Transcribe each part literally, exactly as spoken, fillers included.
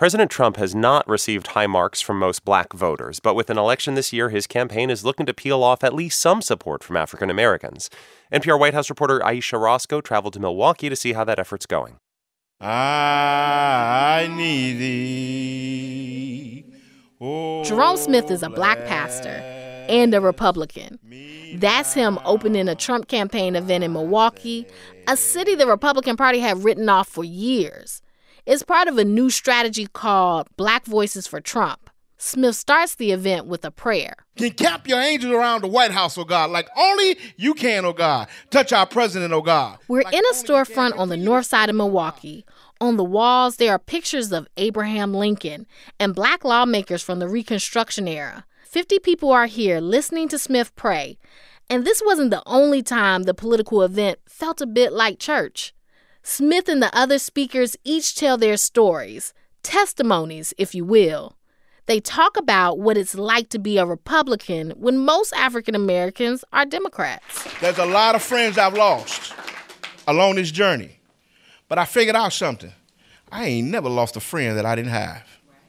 President Trump has not received high marks from most black voters, but with an election this year, his campaign is looking to peel off at least some support from African Americans. N P R White House reporter Aisha Roscoe traveled to Milwaukee to see how that effort's going. I need thee. Oh, Jerome Smith is a black pastor and a Republican. That's him opening a Trump campaign event in Milwaukee, a city the Republican Party had written off for years. It's part of a new strategy called Black Voices for Trump. Smith starts the event with a prayer. Encamp your angels around the White House, oh God, like only you can, oh God. Touch our president, oh God. We're like in a storefront on the north side of Milwaukee. On the walls, there are pictures of Abraham Lincoln and black lawmakers from the Reconstruction era. Fifty people are here listening to Smith pray. And this wasn't the only time the political event felt a bit like church. Smith and the other speakers each tell their stories, testimonies, if you will. They talk about what it's like to be a Republican when most African Americans are Democrats. There's a lot of friends I've lost along this journey. But I figured out something. I ain't never lost a friend that I didn't have.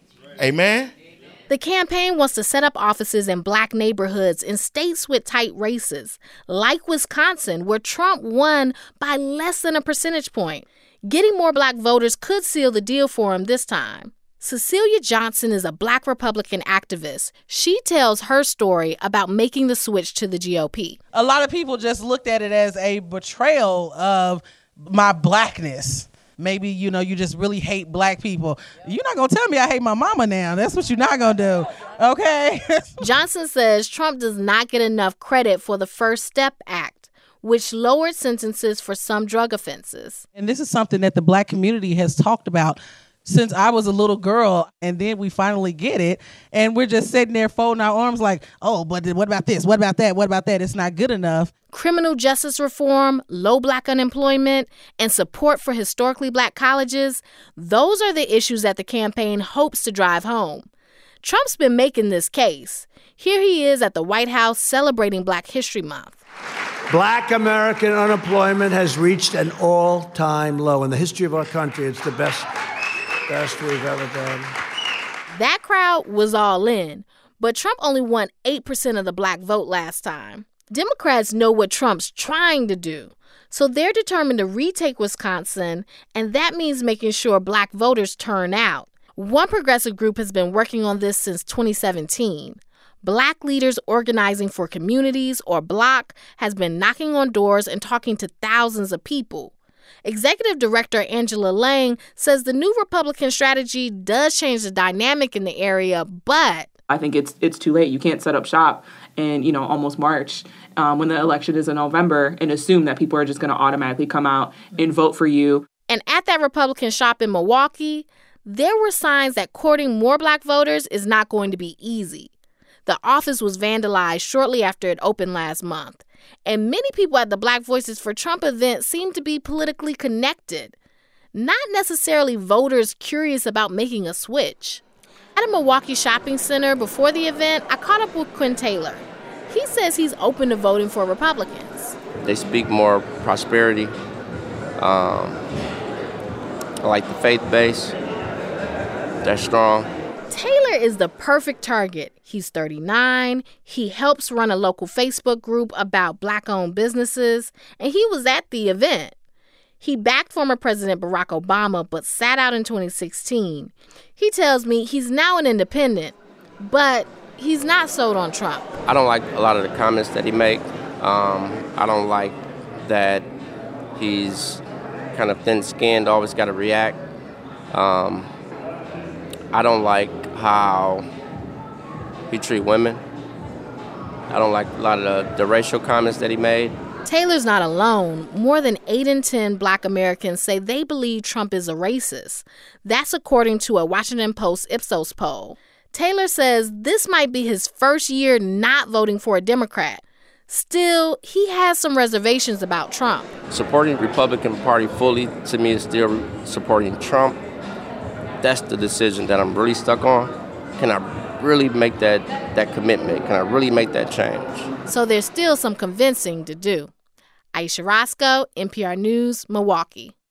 Amen? The campaign wants to set up offices in black neighborhoods in states with tight races, like Wisconsin, where Trump won by less than a percentage point. Getting more black voters could seal the deal for him this time. Cecilia Johnson is a black Republican activist. She tells her story about making the switch to the G O P. A lot of people just looked at it as a betrayal of my blackness. Maybe, you know, you just really hate black people. You're not going to tell me I hate my mama now. That's what you're not going to do, okay? Johnson says Trump does not get enough credit for the First Step Act, which lowered sentences for some drug offenses. And this is something that the black community has talked about since I was a little girl, and then we finally get it, and we're just sitting there folding our arms like, oh, but what about this? What about that? What about that? It's not good enough. Criminal justice reform, low black unemployment, and support for historically black colleges, those are the issues that the campaign hopes to drive home. Trump's been making this case. Here he is at the White House celebrating Black History Month. Black American unemployment has reached an all-time low. In the history of our country, it's the best... best we've ever done. That crowd was all in, but Trump only won eight percent of the black vote last time. Democrats know what Trump's trying to do, so they're determined to retake Wisconsin, and that means making sure black voters turn out. One progressive group has been working on this since twenty seventeen. Black Leaders Organizing for Communities, or BLOC, has been knocking on doors and talking to thousands of people. Executive Director Angela Lang says the new Republican strategy does change the dynamic in the area, but I think it's it's too late. You can't set up shop in, you know, almost March um, when the election is in November and assume that people are just going to automatically come out and vote for you. And at that Republican shop in Milwaukee, there were signs that courting more black voters is not going to be easy. The office was vandalized shortly after it opened last month. And many people at the Black Voices for Trump event seem to be politically connected, not necessarily voters curious about making a switch. At a Milwaukee shopping center before the event, I caught up with Quinn Taylor. He says he's open to voting for Republicans. They speak more prosperity. Um, I like the faith base. They're strong. Taylor is the perfect target. He's thirty-nine. He helps run a local Facebook group about black-owned businesses, and he was at the event. He backed former President Barack Obama, but sat out in twenty sixteen. He tells me he's now an independent, but he's not sold on Trump. I don't like a lot of the comments that he makes. Um, I don't like that he's kind of thin-skinned, always got to react. Um, I don't like how he treat women. I don't like a lot of the, the racial comments that he made. Taylor's not alone. More than eight in ten black Americans say they believe Trump is a racist. That's according to a Washington Post Ipsos poll. Taylor says this might be his first year not voting for a Democrat. Still, he has some reservations about Trump. Supporting the Republican Party fully, to me, is still supporting Trump. That's the decision that I'm really stuck on. Can I really make that, that commitment? Can I really make that change? So there's still some convincing to do. Aisha Roscoe, N P R News, Milwaukee.